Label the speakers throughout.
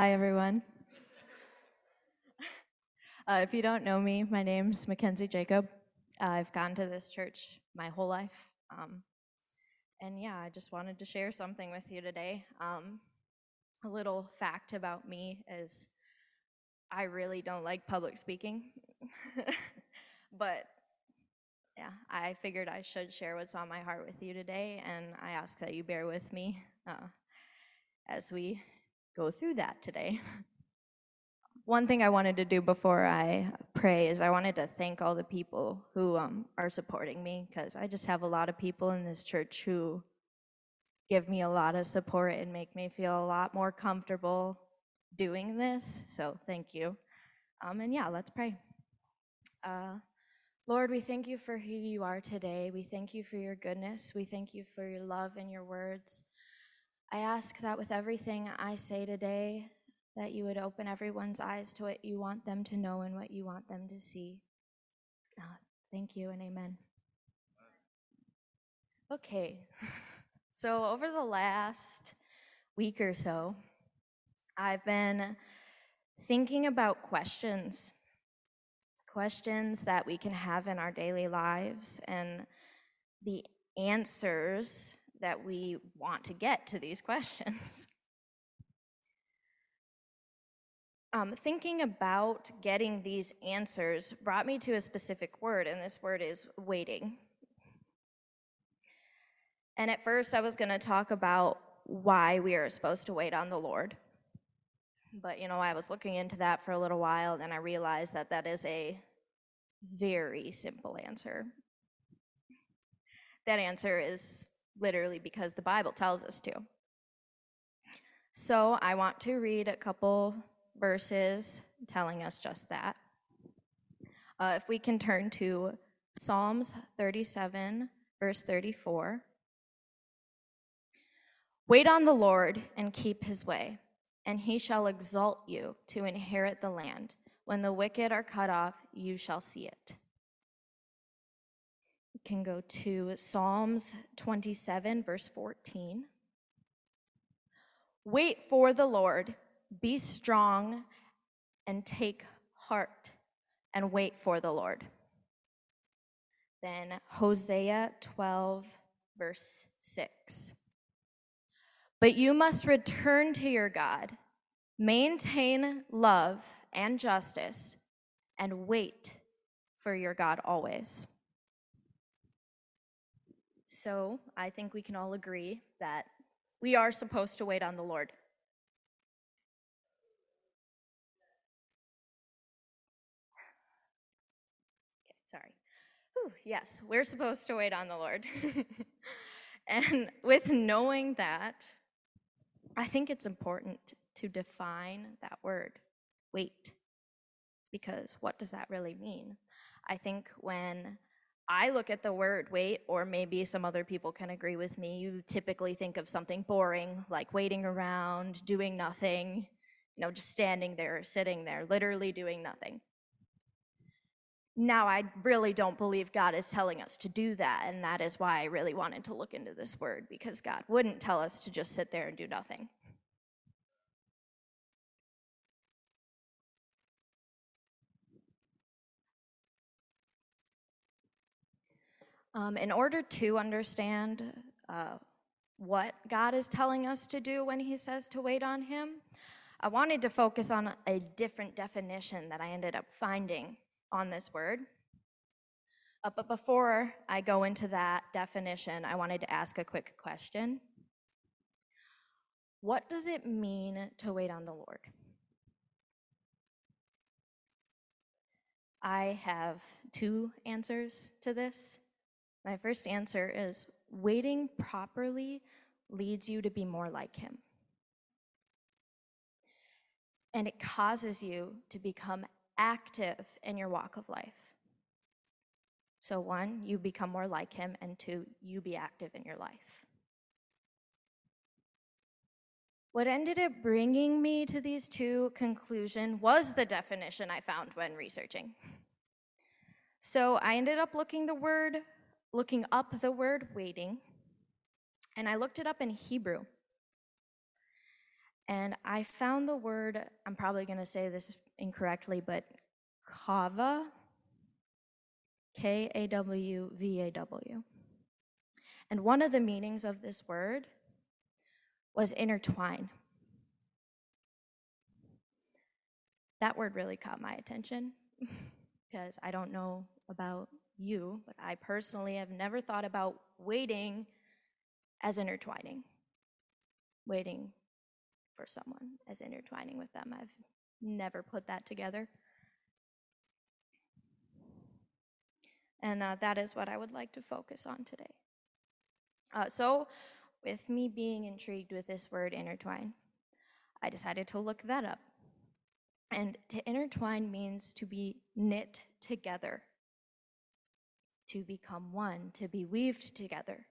Speaker 1: Hi, everyone. If you don't know me, my name's Mackenzie Jacob. I've gone to this church my whole life. And yeah, I just wanted to share something with you today. A little fact about me is I really don't like public speaking. But yeah, I figured I should share what's on my heart with you today, and I ask that you bear with me as we go through that today. One thing I wanted to do before I pray is I wanted to thank all the people who are supporting me, because I just have a lot of people in this church who give me a lot of support and make me feel a lot more comfortable doing this. So thank you. And yeah, let's pray. Lord, we thank you for who you are today. We thank you for your goodness. We thank you for your love and your words. I ask that with everything I say today, that you would open everyone's eyes to what you want them to know and what you want them to see. Thank you and amen. Okay, so over the last week or so, I've been thinking about questions that we can have in our daily lives and the answers that we want to get to these questions. Thinking about getting these answers brought me to a specific word, and this word is waiting. And at first, I was going to talk about why we are supposed to wait on the Lord. But, I was looking into that for a little while, and I realized that that is a very simple answer. That answer is literally because the Bible tells us to. So I want to read a couple verses telling us just that. If we can turn to Psalms 37, verse 34. Wait on the Lord and keep his way, and he shall exalt you to inherit the land. When the wicked are cut off, you shall see it. We can go to Psalms 27, verse 14. Wait for the Lord, be strong, and take heart, and wait for the Lord. Then Hosea 12, verse 6. But you must return to your God, maintain love and justice, and wait for your God always. So I think we can all agree that we are supposed to wait on the Lord. Okay, sorry. Whew, yes, we're supposed to wait on the Lord. And with knowing that, I think it's important to define that word, wait, because what does that really mean? I think when I look at the word wait, or maybe some other people can agree with me, you typically think of something boring, like waiting around, doing nothing, just standing there, sitting there, literally doing nothing. Now, I really don't believe God is telling us to do that, and that is why I really wanted to look into this word, because God wouldn't tell us to just sit there and do nothing. In order to understand what God is telling us to do when he says to wait on him, I wanted to focus on a different definition that I ended up finding on this word. But before I go into that definition, I wanted to ask a quick question. What does it mean to wait on the Lord? I have two answers to this. My first answer is waiting properly leads you to be more like him. And it causes you to become active in your walk of life. So one, you become more like him, and two, you be active in your life. What ended up bringing me to these two conclusions was the definition I found when researching. So I ended up looking up the word waiting, and I looked it up in Hebrew. And I found the word, I'm probably going to say this incorrectly, but kava, Kawvaw. And one of the meanings of this word was intertwine. That word really caught my attention because I don't know about you, but I personally have never thought about waiting as intertwining. Waiting for someone as intertwining with them. I've never put that together. And that is what I would like to focus on today. So with me being intrigued with this word intertwine, I decided to look that up. And to intertwine means to be knit together, to become one, to be weaved together.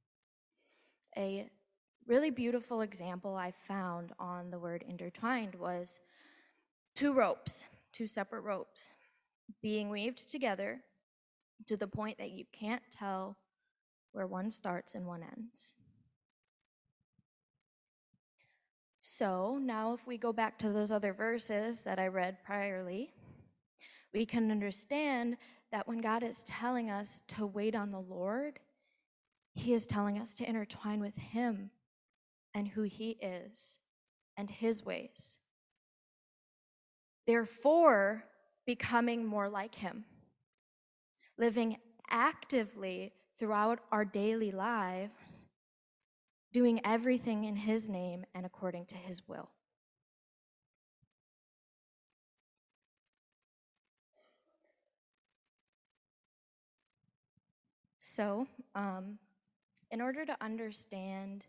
Speaker 1: A really beautiful example I found on the word intertwined was two separate ropes, being weaved together to the point that you can't tell where one starts and one ends. So now if we go back to those other verses that I read priorly, we can understand that when God is telling us to wait on the Lord, he is telling us to intertwine with him and who he is and his ways. Therefore, becoming more like him, living actively throughout our daily lives, doing everything in his name and according to his will. So, in order to understand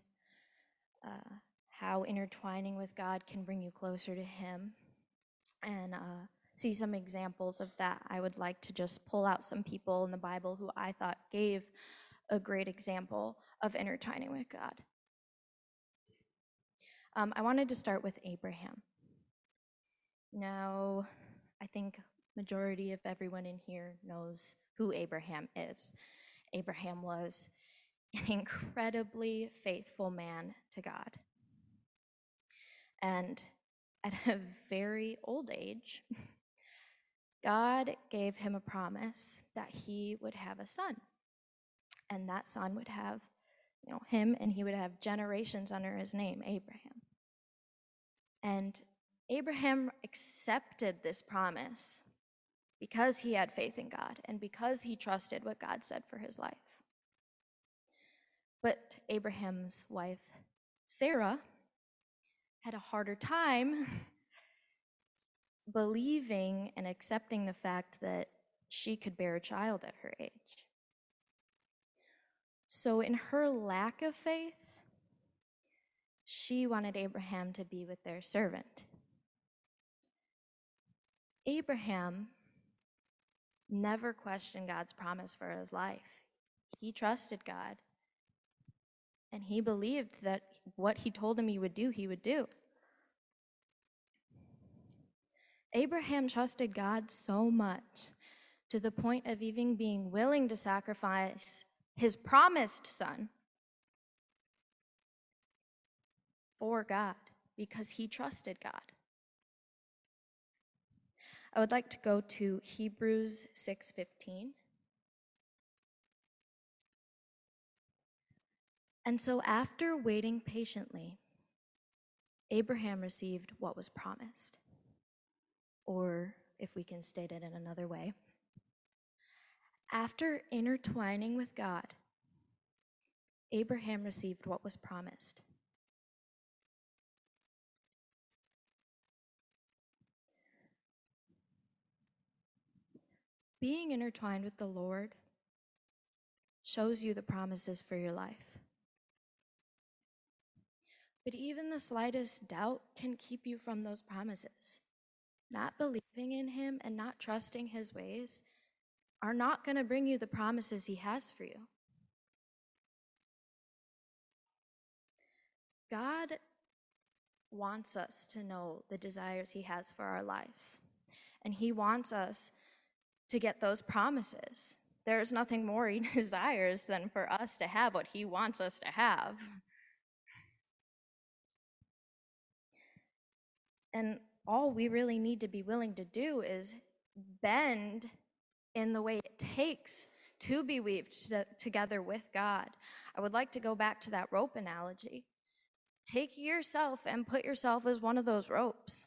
Speaker 1: how intertwining with God can bring you closer to him and see some examples of that, I would like to just pull out some people in the Bible who I thought gave a great example of intertwining with God. I wanted to start with Abraham. Now, I think majority of everyone in here knows who Abraham is. Abraham was an incredibly faithful man to God. And at a very old age, God gave him a promise that he would have a son. And that son would have, him, and he would have generations under his name, Abraham. And Abraham accepted this promise because he had faith in God and because he trusted what God said for his life. But Abraham's wife, Sarah, had a harder time believing and accepting the fact that she could bear a child at her age. So in her lack of faith, she wanted Abraham to be with their servant. Abraham never questioned God's promise for his life. He trusted God, and he believed that what he told him he would do, he would do. Abraham trusted God so much to the point of even being willing to sacrifice his promised son for God because he trusted God. I would like to go to Hebrews 6:15. And so after waiting patiently, Abraham received what was promised. Or if we can state it in another way, after intertwining with God, Abraham received what was promised. Being intertwined with the Lord shows you the promises for your life. But even the slightest doubt can keep you from those promises. Not believing in him and not trusting his ways are not going to bring you the promises he has for you. God wants us to know the desires he has for our lives, and he wants us to get those promises. There's nothing more he desires than for us to have what he wants us to have. And all we really need to be willing to do is bend in the way it takes to be weaved together with God. I would like to go back to that rope analogy. Take yourself and put yourself as one of those ropes.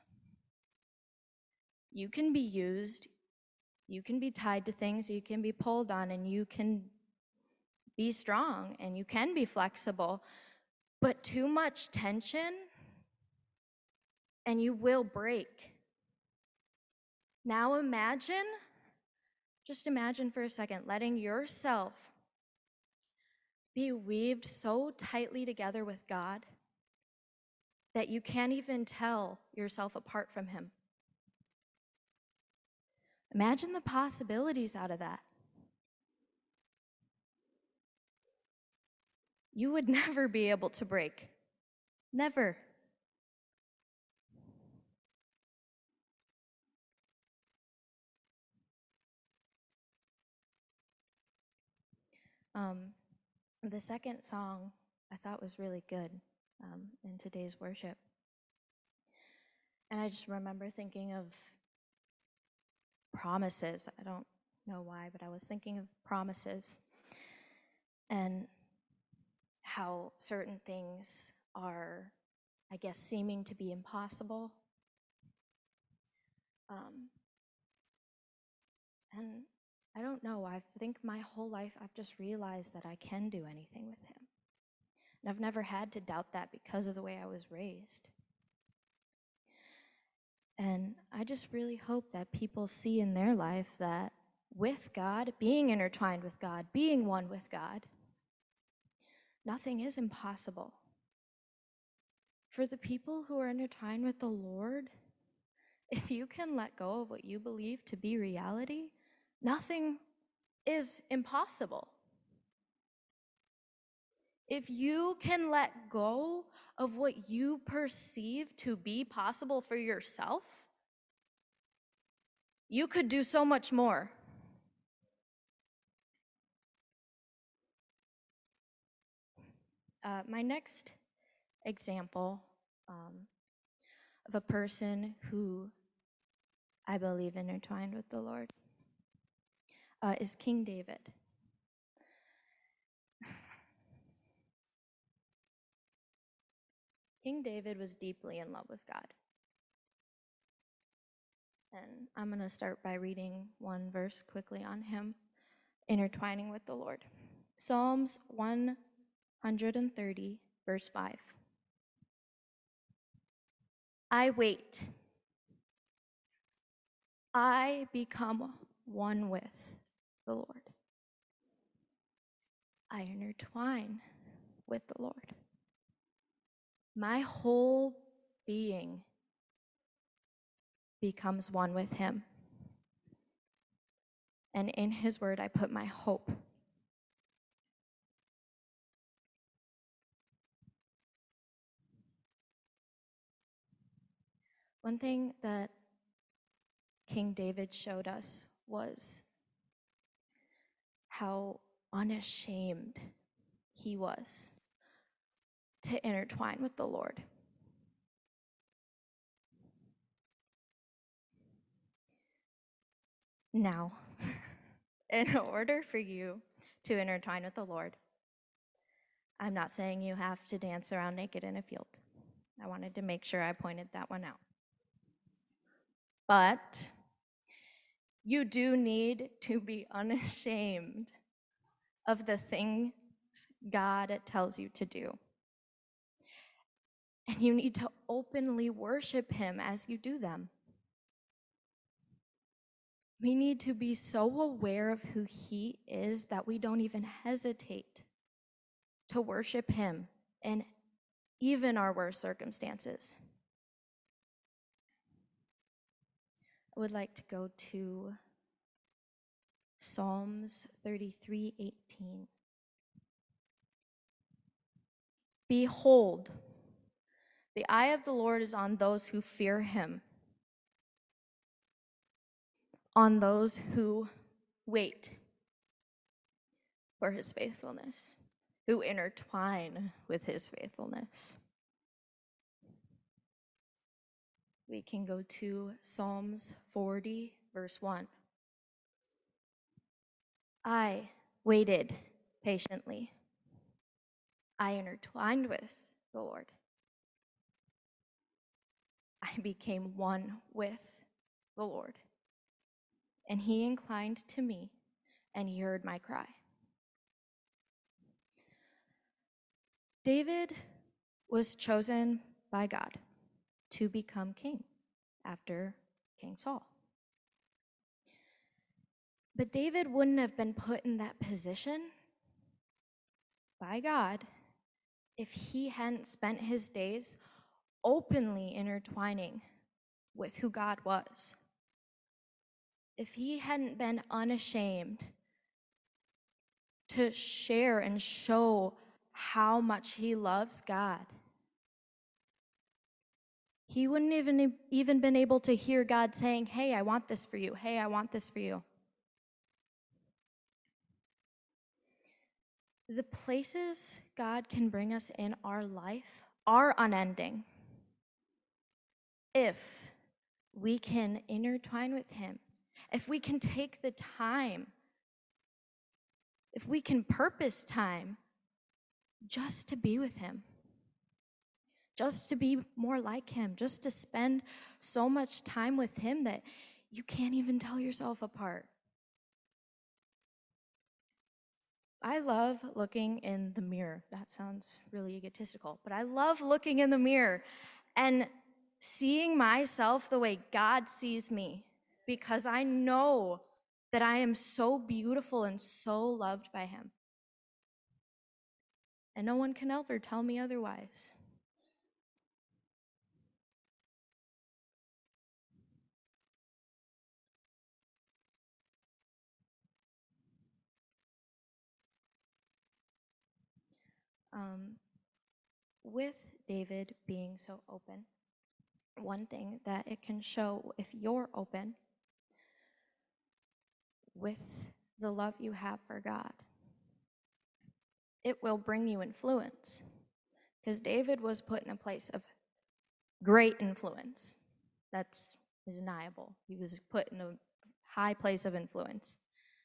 Speaker 1: You can be used, you can be tied to things, you can be pulled on, and you can be strong and you can be flexible, but too much tension and you will break. Now just imagine for a second, letting yourself be weaved so tightly together with God that you can't even tell yourself apart from Him. Imagine the possibilities out of that. You would never be able to break. Never. The second song I thought was really good in today's worship. And I just remember thinking of promises. I don't know why, but I was thinking of promises and how certain things are, I guess, seeming to be impossible. And I don't know, I think my whole life I've just realized that I can do anything with Him. And I've never had to doubt that because of the way I was raised. And I just really hope that people see in their life that with God, being intertwined with God, being one with God, nothing is impossible. For the people who are intertwined with the Lord, if you can let go of what you believe to be reality, nothing is impossible. If you can let go of what you perceive to be possible for yourself, you could do so much more. My next example of a person who I believe intertwined with the Lord is King David. King David was deeply in love with God. And I'm going to start by reading one verse quickly on him, intertwining with the Lord. Psalms 130, verse 5. I wait. I become one with the Lord. I intertwine with the Lord. My whole being becomes one with Him. And in His word, I put my hope. One thing that King David showed us was how unashamed he was to intertwine with the Lord. Now, in order for you to intertwine with the Lord, I'm not saying you have to dance around naked in a field. I wanted to make sure I pointed that one out. But you do need to be unashamed of the things God tells you to do. And you need to openly worship Him as you do them. We need to be so aware of who He is that we don't even hesitate to worship Him in even our worst circumstances. I would like to go to Psalms 33:18. Behold, the eye of the Lord is on those who fear Him, on those who wait for His faithfulness, who intertwine with His faithfulness. We can go to Psalms 40, verse 1. I waited patiently. I intertwined with the Lord. I became one with the Lord. And he inclined to me, and he heard my cry. David was chosen by God to become king after King Saul. But David wouldn't have been put in that position by God if he hadn't spent his days openly intertwining with who God was. If he hadn't been unashamed to share and show how much he loves God, he wouldn't even been able to hear God saying, hey, I want this for you. Hey, I want this for you. The places God can bring us in our life are unending if we can intertwine with him, if we can take the time, if we can purpose time just to be with him, just to be more like him, just to spend so much time with him that you can't even tell yourself apart. I love looking in the mirror. That sounds really egotistical, but I love looking in the mirror and seeing myself the way God sees me, because I know that I am so beautiful and so loved by him. And no one can ever tell me otherwise. With David being so open, one thing that it can show if you're open with the love you have for God, it will bring you influence. Because David was put in a place of great influence. That's undeniable. He was put in a high place of influence.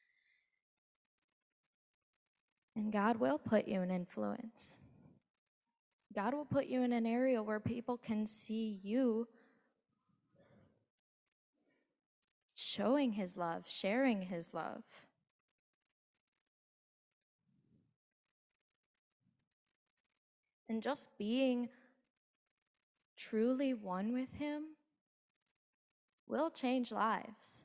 Speaker 1: And God will put you in influence. God will put you in an area where people can see you showing his love, sharing his love. And just being truly one with him will change lives.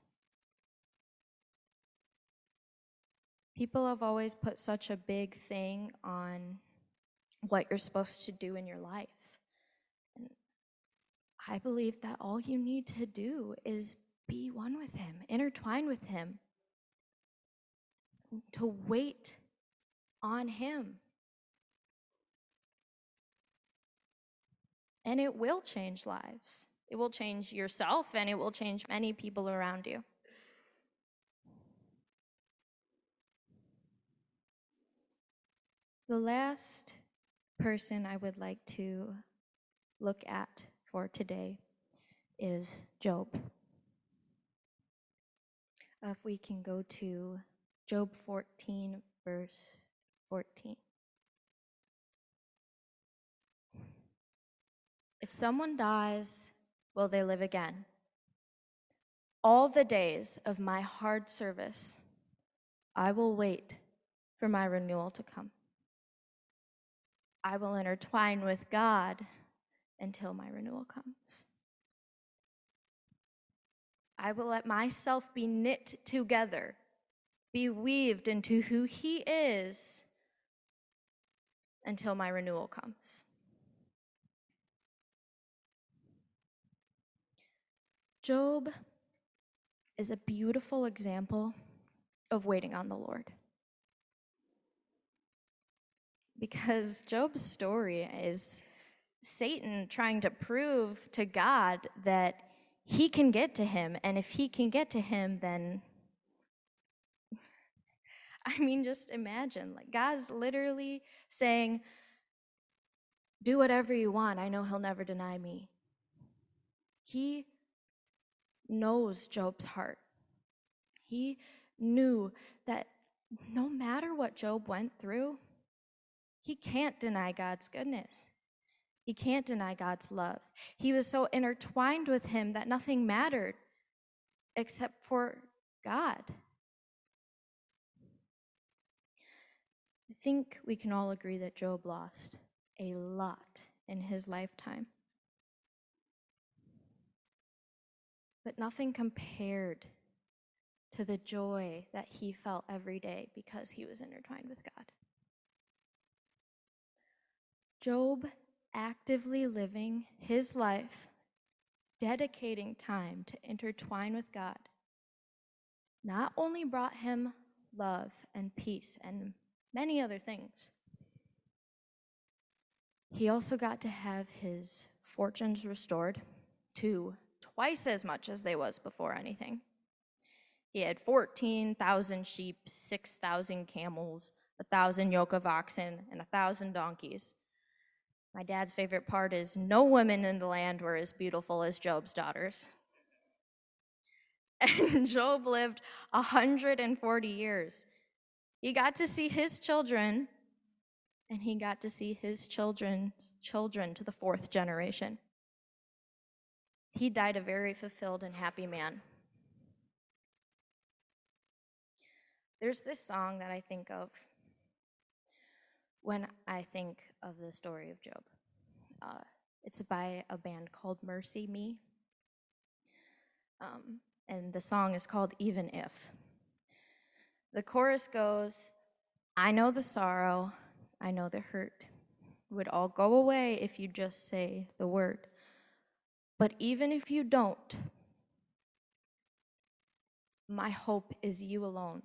Speaker 1: People have always put such a big thing on what you're supposed to do in your life. And I believe that all you need to do is be one with him, intertwine with him, to wait on him. And it will change lives. It will change yourself, and it will change many people around you. The last person I would like to look at for today is Job. If we can go to Job 14, verse 14. If someone dies, will they live again? All the days of my hard service, I will wait for my renewal to come. I will intertwine with God until my renewal comes. I will let myself be knit together, be weaved into who he is until my renewal comes. Job is a beautiful example of waiting on the Lord. Because Job's story is Satan trying to prove to God that he can get to him, and if he can get to him, then just imagine, like, God's literally saying, do whatever you want, I know he'll never deny me. He knows Job's heart. He knew that no matter what Job went through, he can't deny God's goodness. He can't deny God's love. He was so intertwined with him that nothing mattered except for God. I think we can all agree that Job lost a lot in his lifetime. But nothing compared to the joy that he felt every day because he was intertwined with God. Job actively living his life, dedicating time to intertwine with God, not only brought him love and peace and many other things, he also got to have his fortunes restored to twice as much as they was before anything. He had 14,000 sheep, 6,000 camels, 1,000 yoke of oxen, and 1,000 donkeys. My dad's favorite part is no women in the land were as beautiful as Job's daughters. And Job lived 140 years. He got to see his children, and he got to see his children's children to the fourth generation. He died a very fulfilled and happy man. There's this song that I think of when I think of the story of Job. It's by a band called Mercy Me. And the song is called Even If. The chorus goes, I know the sorrow, I know the hurt would all go away if you just say the word. But even if you don't, my hope is you alone.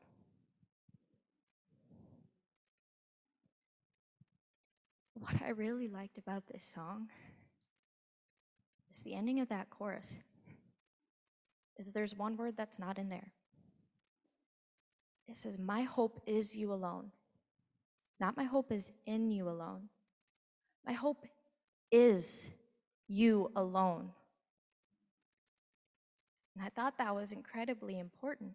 Speaker 1: What I really liked about this song is the ending of that chorus. Is there's one word that's not in there. It says, my hope is you alone. Not my hope is in you alone. My hope is you alone. And I thought that was incredibly important.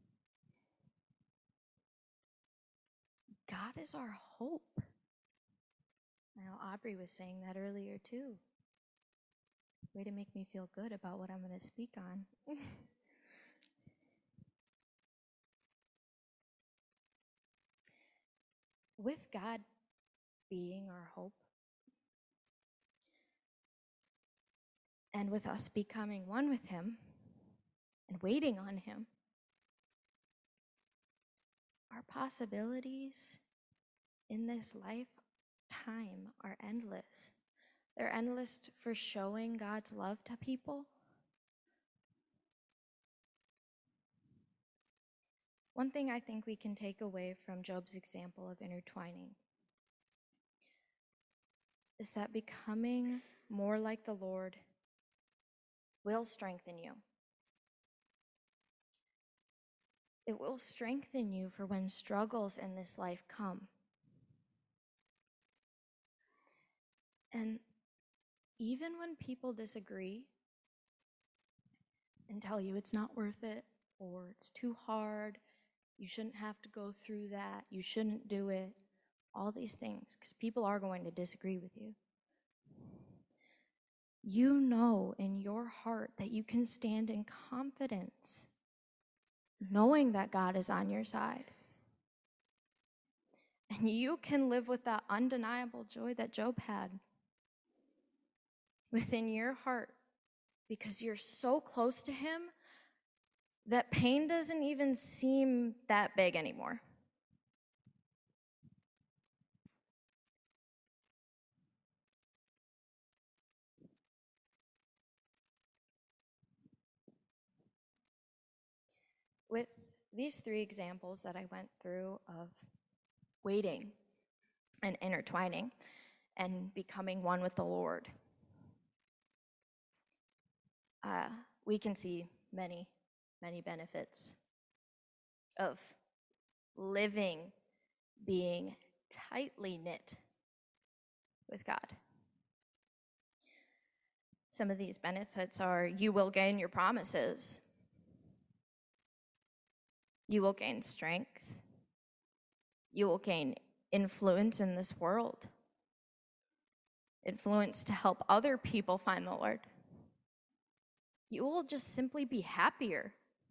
Speaker 1: God is our hope. I know Aubrey was saying that earlier too. Way to make me feel good about what I'm going to speak on. With God being our hope, and with us becoming one with Him and waiting on Him, our possibilities in this lifetime are endless. They're endless for showing God's love to people. One thing I think we can take away from Job's example of intertwining is that becoming more like the Lord will strengthen you. It will strengthen you for when struggles in this life come. And even when people disagree and tell you it's not worth it, or it's too hard, you shouldn't have to go through that, you shouldn't do it, all these things, because people are going to disagree with you. You know in your heart that you can stand in confidence, knowing that God is on your side. And you can live with that undeniable joy that Job had within your heart because you're so close to Him that pain doesn't even seem that big anymore. With these three examples that I went through of waiting and intertwining and becoming one with the Lord, we can see many, many benefits of living, being tightly knit with God. Some of these benefits are you will gain your promises. You will gain strength. You will gain influence in this world. Influence to help other people find the Lord. You will just simply be happier.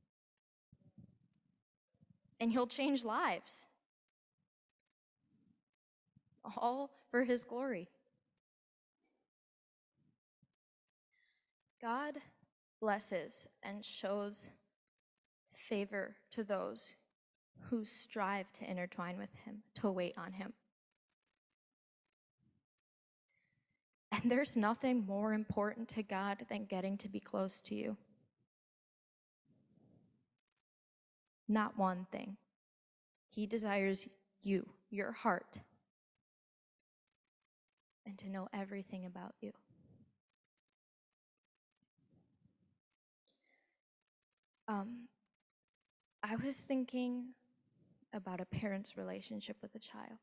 Speaker 1: And you'll change lives. All for his glory. God blesses and shows favor to those who strive to intertwine with him, to wait on him. And there's nothing more important to God than getting to be close to you. Not one thing. He desires you, your heart, and to know everything about you. I was thinking about a parent's relationship with a child.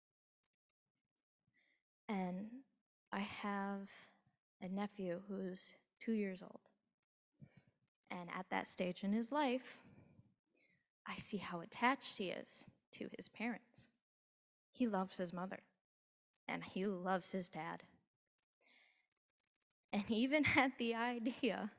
Speaker 1: And I have a nephew who's 2 years old. And at that stage in his life, I see how attached he is to his parents. He loves his mother, and he loves his dad. And even at the idea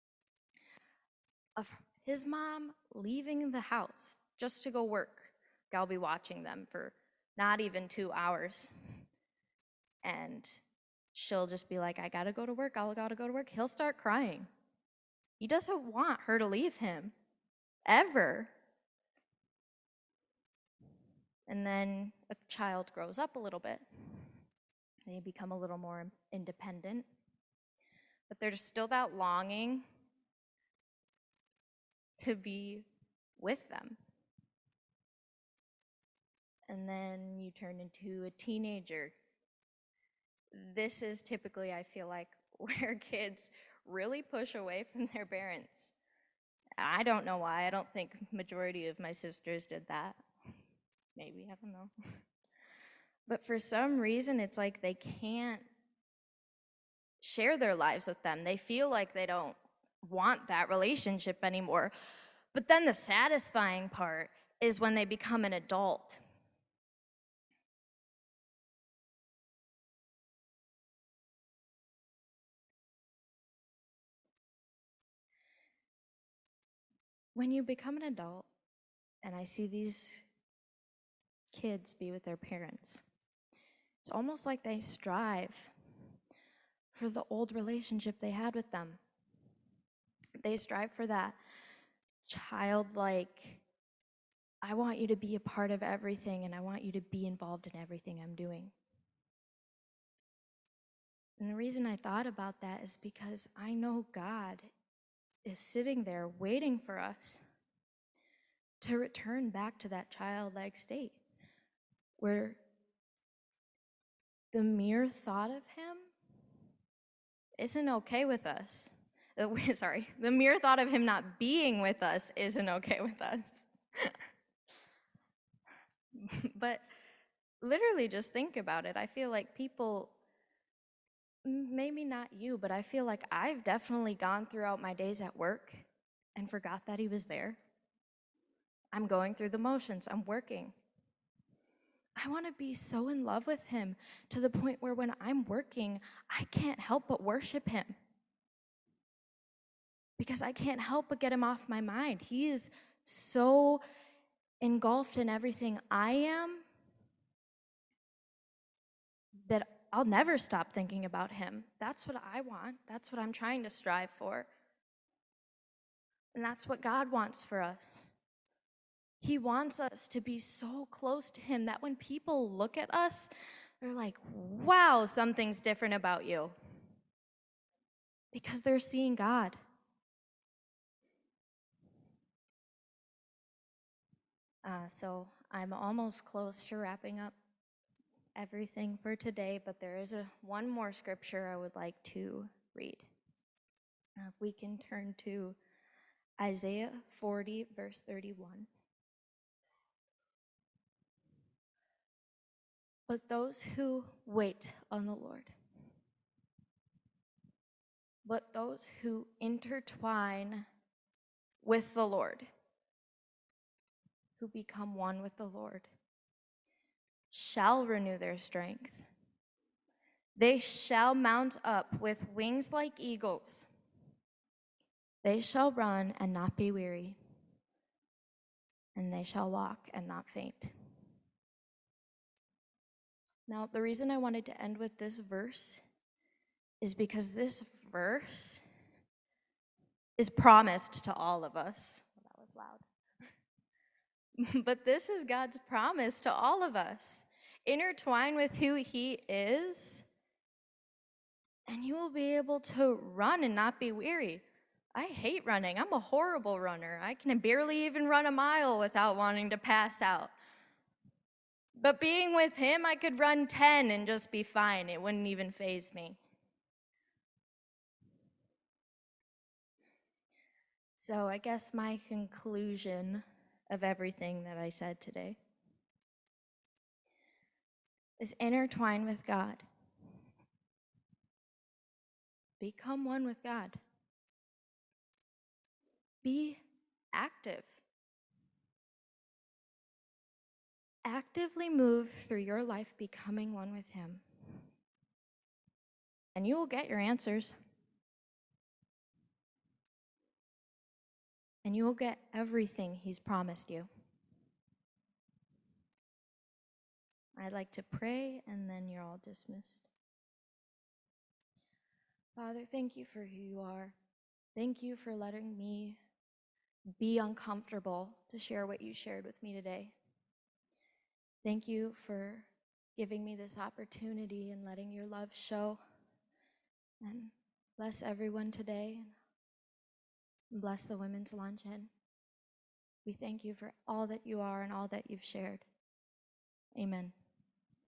Speaker 1: of his mom leaving the house just to go work, I'll be watching them for not even 2 hours. And she'll just be like, I gotta go to work, I gotta go to work. He'll start crying. He doesn't want her to leave him, ever. And then a child grows up a little bit. They become a little more independent. But there's still that longing to be with them. And then you turn into a teenager. This is typically, I feel like, where kids really push away from their parents. I don't know why. I don't think majority of my sisters did that. Maybe, I don't know. But for some reason, it's like they can't share their lives with them. They feel like they don't want that relationship anymore. But then the satisfying part is when they become an adult. When you become an adult, and I see these kids be with their parents, it's almost like they strive for the old relationship they had with them. They strive for that childlike, I want you to be a part of everything, and I want you to be involved in everything I'm doing. And the reason I thought about that is because I know God is sitting there waiting for us to return back to that childlike state where the mere thought of him isn't okay with us. The mere thought of him not being with us isn't okay with us. But literally just think about it. I feel like people, maybe not you, but I feel like I've definitely gone throughout my days at work and forgot that he was there. I'm going through the motions. I'm working. I want to be so in love with him to the point where when I'm working, I can't help but worship him. Because I can't help but get him off my mind. He is so engulfed in everything I am that I'll never stop thinking about him. That's what I want. That's what I'm trying to strive for. And that's what God wants for us. He wants us to be so close to him that when people look at us, they're like, wow, something's different about you. Because they're seeing God. So I'm almost close to wrapping up everything for today, but there is one more scripture I would like to read. If we can turn to Isaiah 40, verse 31. But those who wait on the Lord but those who intertwine with the Lord, who become one with the Lord, shall renew their strength. They shall mount up with wings like eagles. They shall run and not be weary, and they shall walk and not faint. Now, the reason I wanted to end with this verse is because this verse is promised to all of us. Well, that was loud. But this is God's promise to all of us. Intertwine with who He is, and you will be able to run and not be weary. I hate running. I'm a horrible runner. I can barely even run a mile without wanting to pass out. But being with Him, I could run 10 and just be fine. It wouldn't even faze me. So I guess my conclusion of everything that I said today is intertwine with God. Become one with God. Be active. Actively move through your life becoming one with Him. And you will get your answers. And you will get everything He's promised you. I'd like to pray, and then you're all dismissed. Father, thank you for who you are. Thank you for letting me be uncomfortable to share what you shared with me today. Thank you for giving me this opportunity and letting your love show. And bless everyone today. And bless the women's luncheon. We thank you for all that you are and all that you've shared. Amen.